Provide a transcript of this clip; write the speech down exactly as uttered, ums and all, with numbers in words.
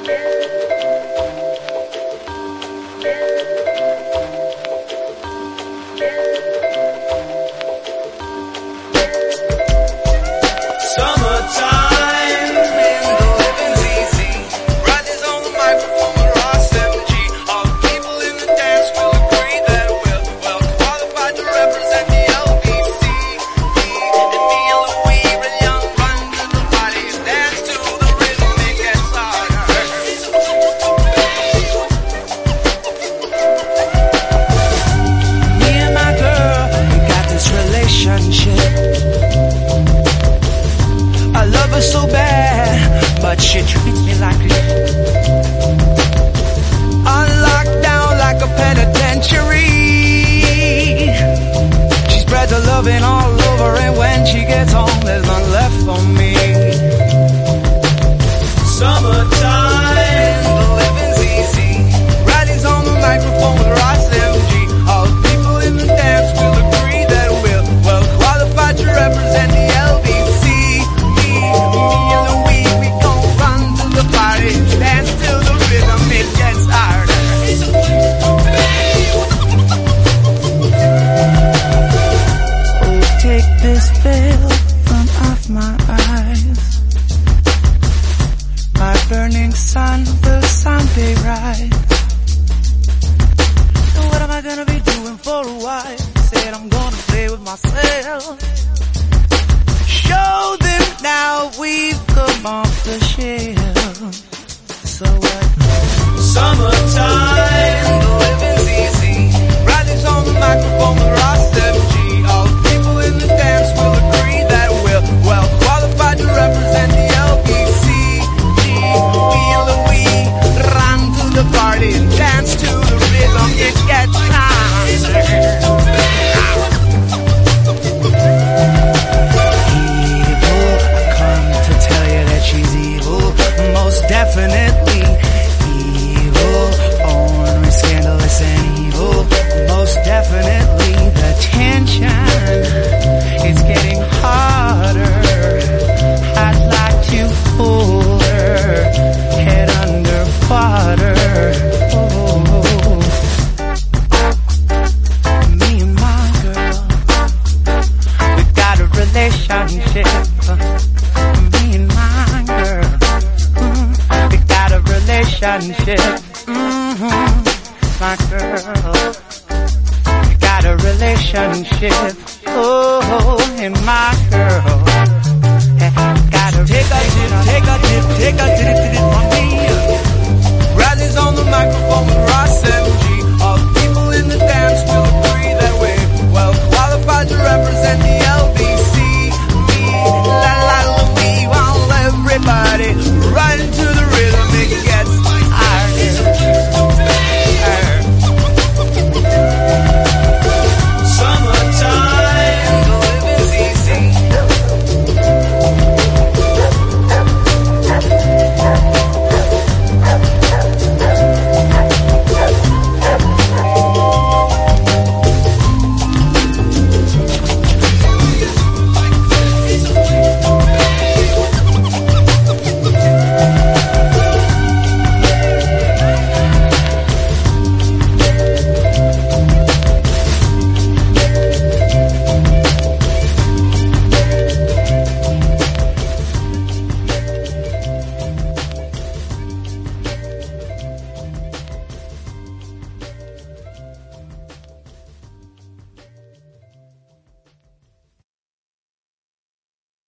I love her so bad, but she treats me like shit. I'm locked down like a penitentiary. She spreads her loving all over, and when she gets home, there's none left for me. Summertime, the living's easy. Riley's on the microphone with Ross M G. All the people in the dance will agree that we're well qualified to represent the L B C. Me, me and Louie, we gon' run to the party, dance to the rhythm, it gets harder. Oh, take this veil from off my eyes. My burning sun will someday rise. And what am I gonna be doing for a while? Said I'm gonna play with myself. Show them now we've come off the shelf. So what? Summertime, the living's easy. Riley's on the microphone with Ross M G. All the people in the dance will agree that we're well qualified to represent the L B C. Me and Louie run to the party and dance to the rhythm. It gets harder. Evil, I've come to tell you that she's evil. Most definitely evil. Ornery, scandalous, and evil. Most definitely the tension is getting harder. I'd like to hold her head underwater. Oh, me and my girl, we got a relationship. Me and my girl, mm, we got a relationship. Mm-hmm. My girl, we got a relationship. Oh, and my girl, got a take a dip, take a dip, take a dip.